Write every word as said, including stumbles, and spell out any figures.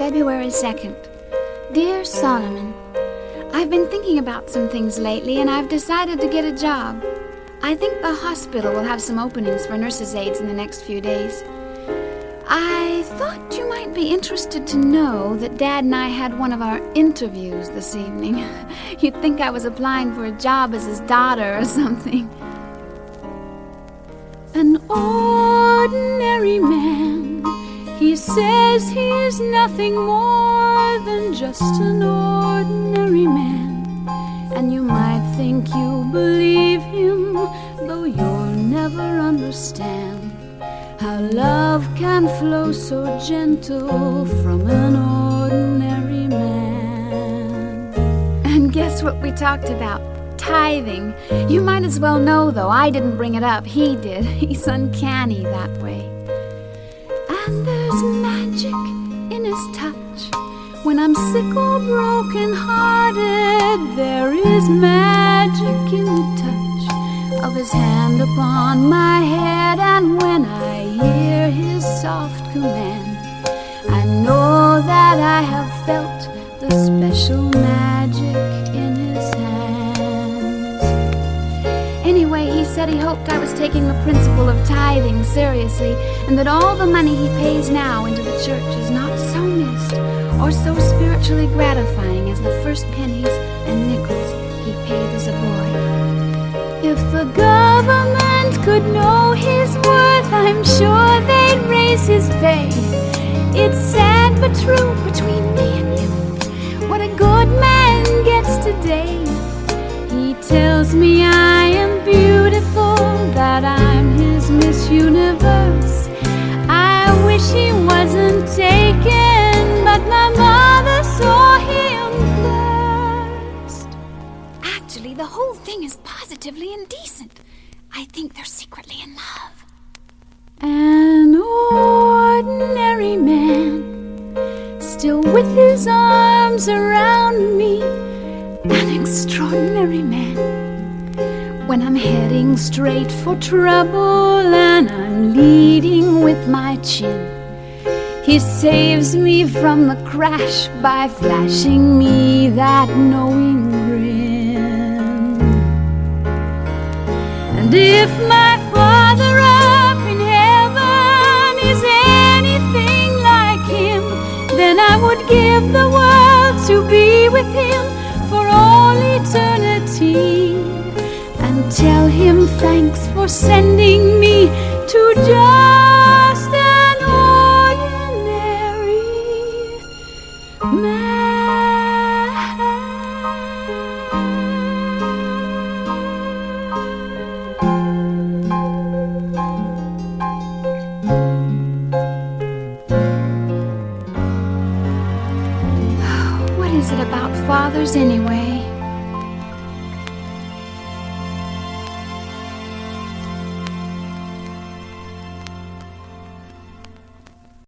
February second. Dear Solomon, I've been thinking about some things lately, and I've decided to get a job. I think the hospital will have some openings for nurses' aides in the next few days. I thought you might be interested to know that Dad and I had one of our interviews this evening. You'd think I was applying for a job as his daughter or something. An ordinary man, he says he's nothing more than just an ordinary man. And you might think you believe him, though you'll never understand how love can flow so gentle from an ordinary man. And guess what we talked about? Tithing. You might as well know, though. I didn't bring it up. He did. He's uncanny that way. And there's magic in his touch. When I'm sick or broken-hearted, there is magic in the touch of his hand upon my head. And when I hear his soft command, I know that I have felt the special magic in his hands. Anyway, he said he hoped I was taking the principle of tithing seriously, and that all the money he pays now into the church is not so missed or so spiritually gratifying as the first pennies and nickels he paid as a boy. If the government could know his worth, I'm sure they'd raise his pay. It's sad but true between me and you, what a good man gets today. He tells me I am beautiful, that I'm his Miss Universe. I wish he wasn't taken, but my mother saw him first. Actually, the whole thing is positively indecent. I think they're secretly in love. An ordinary man, still with his arms around me. An extraordinary man, when I'm heading straight for trouble and I'm leading with my chin. He saves me from the crash by flashing me that knowing grin. And if my Father up in heaven is anything like him, then I would give the world to be with him for all eternity, and tell him thanks for sending me to just an ordinary man. What is it about fathers anyway?